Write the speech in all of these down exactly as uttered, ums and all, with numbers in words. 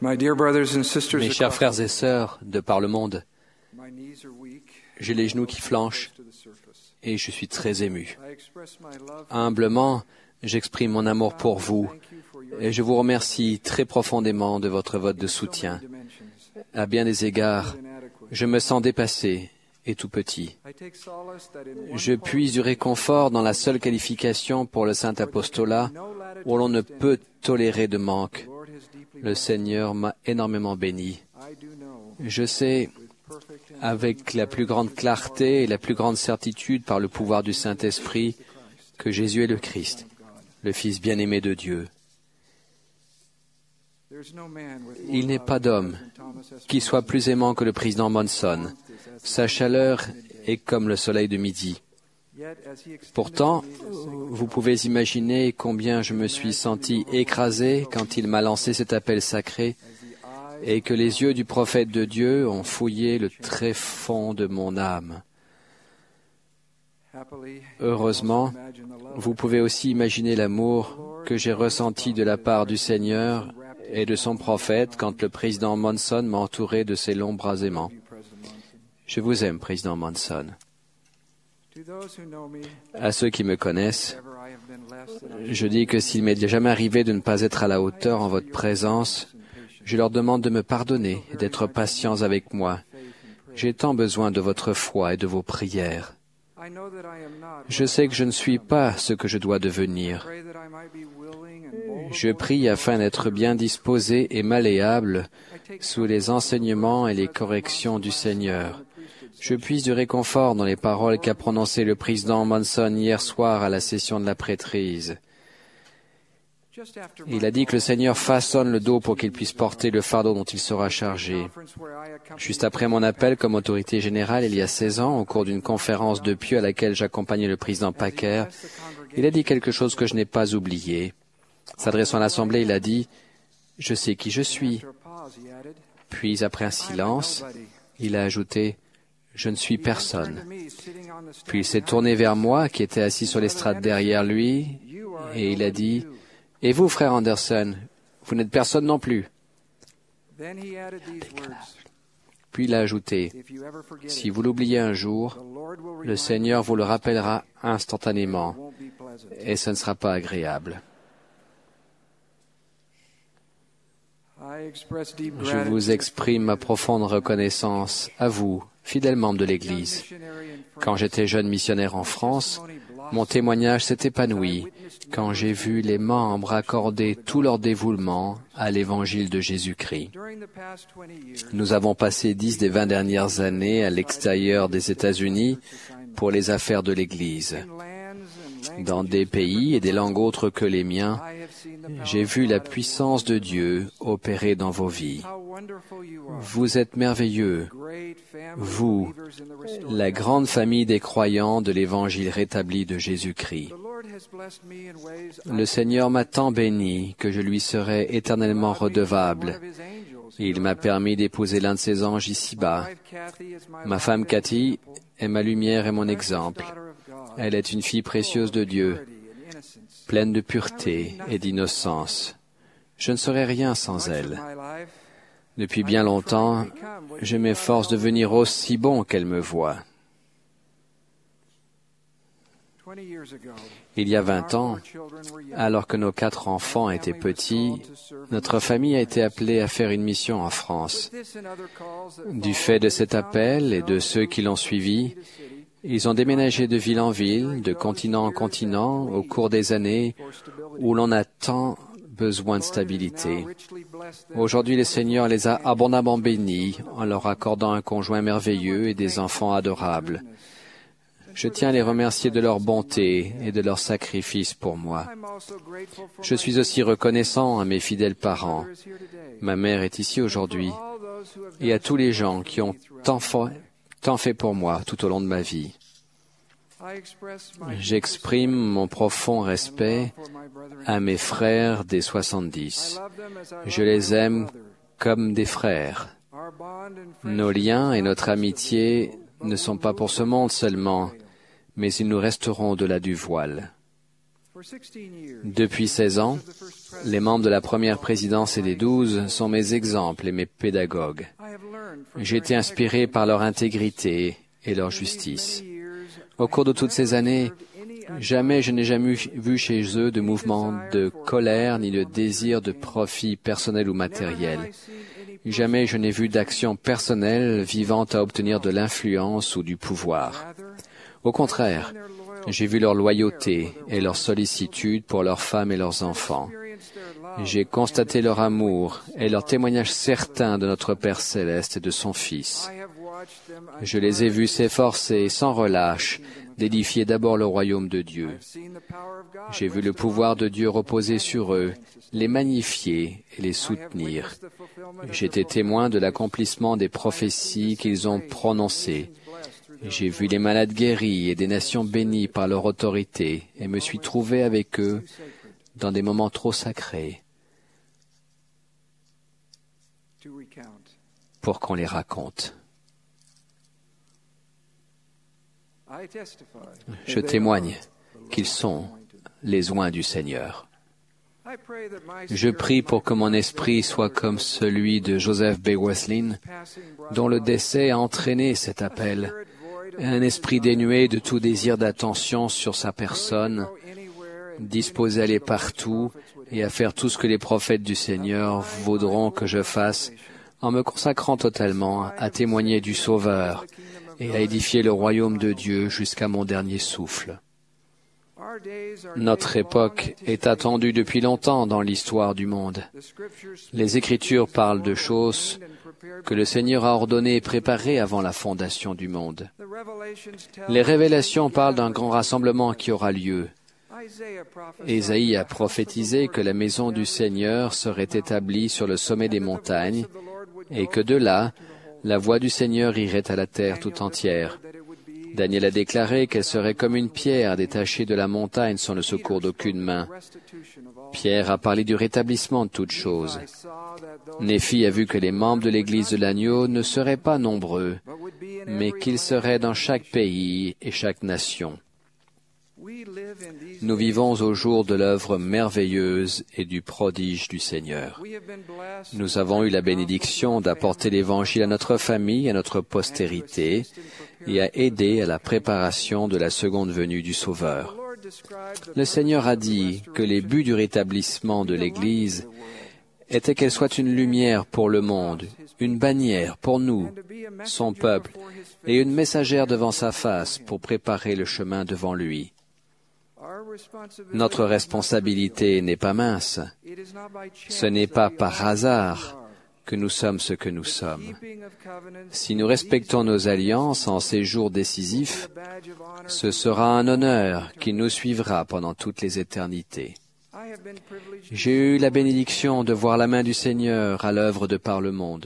Mes chers frères et sœurs de par le monde, j'ai les genoux qui flanchent et je suis très ému. Humblement, j'exprime mon amour pour vous et je vous remercie très profondément de votre vote de soutien. À bien des égards, je me sens dépassé et tout petit. Je puise du réconfort dans la seule qualification pour le saint apostolat où l'on ne peut tolérer de manque. Le Seigneur m'a énormément béni. Je sais, avec la plus grande clarté et la plus grande certitude par le pouvoir du Saint-Esprit, que Jésus est le Christ, le Fils bien-aimé de Dieu. Il n'est pas d'homme qui soit plus aimant que le président Monson. Sa chaleur est comme le soleil de midi. Pourtant, vous pouvez imaginer combien je me suis senti écrasé quand il m'a lancé cet appel sacré et que les yeux du prophète de Dieu ont fouillé le tréfonds de mon âme. Heureusement, vous pouvez aussi imaginer l'amour que j'ai ressenti de la part du Seigneur et de son prophète quand le président Monson m'a entouré de ses longs bras aimants. Je vous aime, président Monson. À ceux qui me connaissent, je dis que s'il m'est jamais arrivé de ne pas être à la hauteur en votre présence, je leur demande de me pardonner et d'être patients avec moi. J'ai tant besoin de votre foi et de vos prières. Je sais que je ne suis pas ce que je dois devenir. Je prie afin d'être bien disposé et malléable sous les enseignements et les corrections du Seigneur. Je puise du réconfort dans les paroles qu'a prononcées le président Monson hier soir à la session de la prêtrise. Il a dit que le Seigneur façonne le dos pour qu'il puisse porter le fardeau dont il sera chargé. Juste après mon appel comme autorité générale il y a seize ans, au cours d'une conférence de Pieux à laquelle j'accompagnais le président Packer, il a dit quelque chose que je n'ai pas oublié. S'adressant à l'Assemblée, il a dit « Je sais qui je suis ». Puis, après un silence, il a ajouté « Je ne suis personne ». Puis il s'est tourné vers moi, qui était assis sur l'estrade derrière lui, et il a dit « Et vous, frère Anderson, vous n'êtes personne non plus ». Puis il a ajouté « Si vous l'oubliez un jour, le Seigneur vous le rappellera instantanément, et ce ne sera pas agréable. » Je vous exprime ma profonde reconnaissance à vous, fidèles membres de l'Église. Quand j'étais jeune missionnaire en France, mon témoignage s'est épanoui quand j'ai vu les membres accorder tout leur dévouement à l'Évangile de Jésus-Christ. Nous avons passé dix des vingt dernières années à l'extérieur des États-Unis pour les affaires de l'Église. Dans des pays et des langues autres que les miens, j'ai vu la puissance de Dieu opérer dans vos vies. Vous êtes merveilleux, vous, la grande famille des croyants de l'Évangile rétabli de Jésus-Christ. Le Seigneur m'a tant béni que je lui serai éternellement redevable. Il m'a permis d'épouser l'un de ses anges ici-bas. Ma femme Cathy est ma lumière et mon exemple. Elle est une fille précieuse de Dieu, pleine de pureté et d'innocence. Je ne serais rien sans elle. Depuis bien longtemps, je m'efforce de devenir aussi bon qu'elle me voit. Il y a vingt ans, alors que nos quatre enfants étaient petits, notre famille a été appelée à faire une mission en France. Du fait de cet appel et de ceux qui l'ont suivi, ils ont déménagé de ville en ville, de continent en continent, au cours des années où l'on a tant besoin de stabilité. Aujourd'hui, le Seigneur les a abondamment bénis en leur accordant un conjoint merveilleux et des enfants adorables. Je tiens à les remercier de leur bonté et de leur sacrifice pour moi. Je suis aussi reconnaissant à mes fidèles parents. Ma mère est ici aujourd'hui et à tous les gens qui ont tant fait tant fait pour moi tout au long de ma vie. J'exprime mon profond respect à mes frères des soixante-dix. Je les aime comme des frères. Nos liens et notre amitié ne sont pas pour ce monde seulement, mais ils nous resteront au-delà du voile. Depuis seize ans, les membres de la première présidence et des douze sont mes exemples et mes pédagogues. J'ai été inspiré par leur intégrité et leur justice. Au cours de toutes ces années, jamais je n'ai jamais vu chez eux de mouvement de colère ni de désir de profit personnel ou matériel. Jamais je n'ai vu d'action personnelle visant à obtenir de l'influence ou du pouvoir. Au contraire, j'ai vu leur loyauté et leur sollicitude pour leurs femmes et leurs enfants. J'ai constaté leur amour et leur témoignage certain de notre Père céleste et de son Fils. Je les ai vus s'efforcer sans relâche d'édifier d'abord le royaume de Dieu. J'ai vu le pouvoir de Dieu reposer sur eux, les magnifier et les soutenir. J'ai été témoin de l'accomplissement des prophéties qu'ils ont prononcées. J'ai vu les malades guéris et des nations bénies par leur autorité et me suis trouvé avec eux dans des moments trop sacrés pour qu'on les raconte. Je témoigne qu'ils sont les oints du Seigneur. Je prie pour que mon esprit soit comme celui de Joseph B. Wesley, dont le décès a entraîné cet appel, un esprit dénué de tout désir d'attention sur sa personne, disposé à aller partout et à faire tout ce que les prophètes du Seigneur voudront que je fasse, en me consacrant totalement à témoigner du Sauveur et à édifier le royaume de Dieu jusqu'à mon dernier souffle. Notre époque est attendue depuis longtemps dans l'histoire du monde. Les Écritures parlent de choses que le Seigneur a ordonnées et préparées avant la fondation du monde. Les révélations parlent d'un grand rassemblement qui aura lieu. Ésaïe a prophétisé que la maison du Seigneur serait établie sur le sommet des montagnes et que de là, la voix du Seigneur irait à la terre tout entière. Daniel a déclaré qu'elle serait comme une pierre détachée de la montagne sans le secours d'aucune main. Pierre a parlé du rétablissement de toutes choses. Néphi a vu que les membres de l'Église de l'Agneau ne seraient pas nombreux, mais qu'ils seraient dans chaque pays et chaque nation. Nous vivons au jour de l'œuvre merveilleuse et du prodige du Seigneur. Nous avons eu la bénédiction d'apporter l'Évangile à notre famille, à notre postérité, et à aider à la préparation de la seconde venue du Sauveur. Le Seigneur a dit que les buts du rétablissement de l'Église étaient qu'elle soit une lumière pour le monde, une bannière pour nous, son peuple, et une messagère devant sa face pour préparer le chemin devant lui. Notre responsabilité n'est pas mince. Ce n'est pas par hasard que nous sommes ce que nous sommes. Si nous respectons nos alliances en ces jours décisifs, ce sera un honneur qui nous suivra pendant toutes les éternités. J'ai eu la bénédiction de voir la main du Seigneur à l'œuvre de par le monde.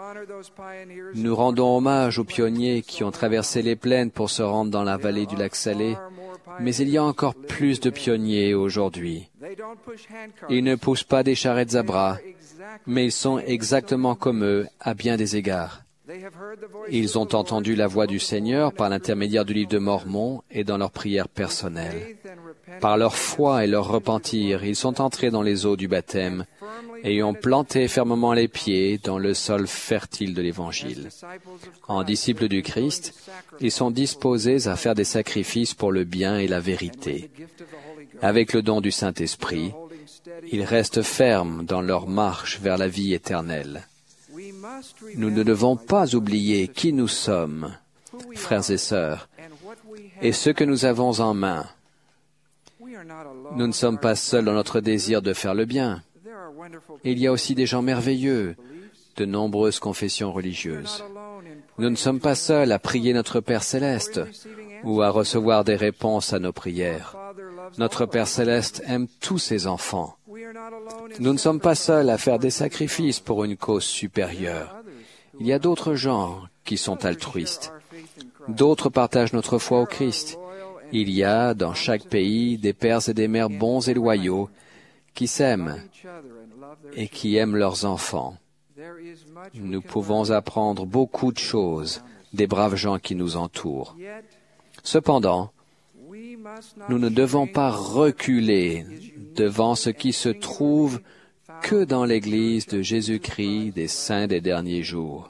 Nous rendons hommage aux pionniers qui ont traversé les plaines pour se rendre dans la vallée du lac Salé, mais il y a encore plus de pionniers aujourd'hui. Ils ne poussent pas des charrettes à bras, mais ils sont exactement comme eux à bien des égards. Ils ont entendu la voix du Seigneur par l'intermédiaire du livre de Mormon et dans leurs prières personnelles. Par leur foi et leur repentir, ils sont entrés dans les eaux du baptême et y ont planté fermement les pieds dans le sol fertile de l'Évangile. En disciples du Christ, ils sont disposés à faire des sacrifices pour le bien et la vérité. Avec le don du Saint-Esprit, ils restent fermes dans leur marche vers la vie éternelle. Nous ne devons pas oublier qui nous sommes, frères et sœurs, et ce que nous avons en main. Nous ne sommes pas seuls dans notre désir de faire le bien. Il y a aussi des gens merveilleux, de nombreuses confessions religieuses. Nous ne sommes pas seuls à prier notre Père céleste ou à recevoir des réponses à nos prières. Notre Père céleste aime tous ses enfants. Nous ne sommes pas seuls à faire des sacrifices pour une cause supérieure. Il y a d'autres gens qui sont altruistes. D'autres partagent notre foi au Christ. Il y a, dans chaque pays, des pères et des mères bons et loyaux qui s'aiment et qui aiment leurs enfants. Nous pouvons apprendre beaucoup de choses des braves gens qui nous entourent. Cependant, Nous ne devons pas reculer devant ce qui se trouve que dans l'Église de Jésus-Christ des saints des derniers jours.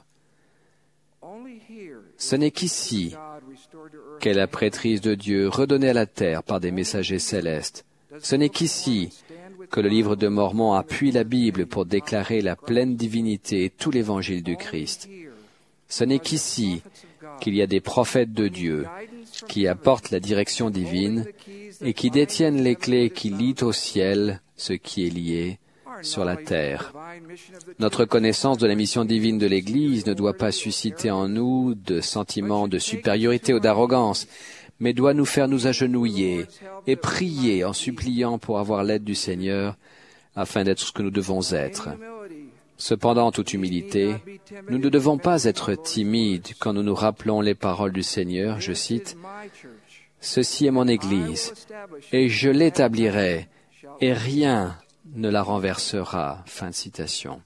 Ce n'est qu'ici qu'est la prêtrise de Dieu redonnée à la terre par des messagers célestes. Ce n'est qu'ici que le livre de Mormon appuie la Bible pour déclarer la pleine divinité et tout l'évangile du Christ. Ce n'est qu'ici qu'il y a des prophètes de Dieu qui apportent la direction divine et qui détiennent les clés qui lient au ciel ce qui est lié sur la terre. Notre connaissance de la mission divine de l'Église ne doit pas susciter en nous de sentiments de supériorité ou d'arrogance, mais doit nous faire nous agenouiller et prier en suppliant pour avoir l'aide du Seigneur afin d'être ce que nous devons être. Cependant, en toute humilité, nous ne devons pas être timides quand nous nous rappelons les paroles du Seigneur, je cite, « Ceci est mon Église, et je l'établirai, et rien ne la renversera. » Fin de citation.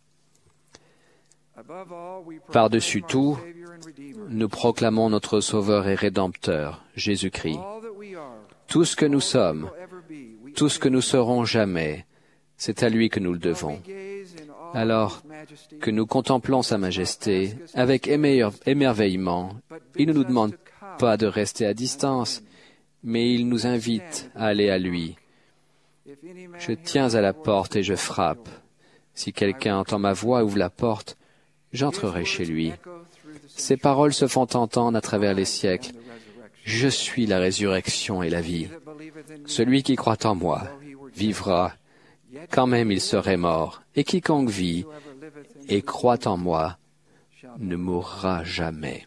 Par-dessus tout, nous proclamons notre Sauveur et Rédempteur, Jésus-Christ. Tout ce que nous sommes, tout ce que nous serons jamais, c'est à lui que nous le devons. Alors que nous contemplons sa majesté avec émerveillement, il ne nous demande pas de rester à distance, mais il nous invite à aller à lui. Je tiens à la porte et je frappe. Si quelqu'un entend ma voix et ouvre la porte, j'entrerai chez lui. Ces paroles se font entendre à travers les siècles. Je suis la résurrection et la vie. Celui qui croit en moi vivra, quand même il serait mort, et quiconque vit et croit en moi ne mourra jamais.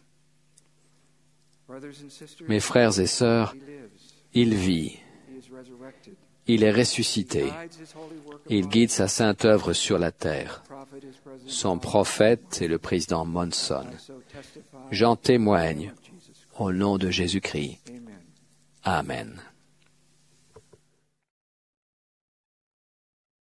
Mes frères et sœurs, il vit, il est ressuscité, il guide sa sainte œuvre sur la terre. Son prophète est le président Monson. J'en témoigne au nom de Jésus-Christ. Amen.